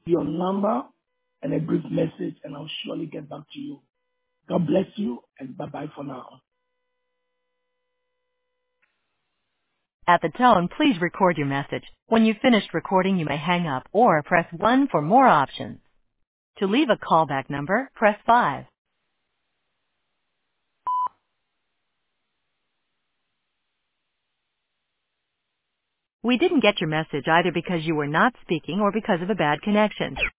your number and a brief message, and I'll surely get back to you. God bless you, and bye-bye for now. At the tone, please record your message. When you've finished recording, you may hang up or press 1 for more options. To leave a callback number, press 5. We didn't get your message either because you were not speaking or because of a bad connection.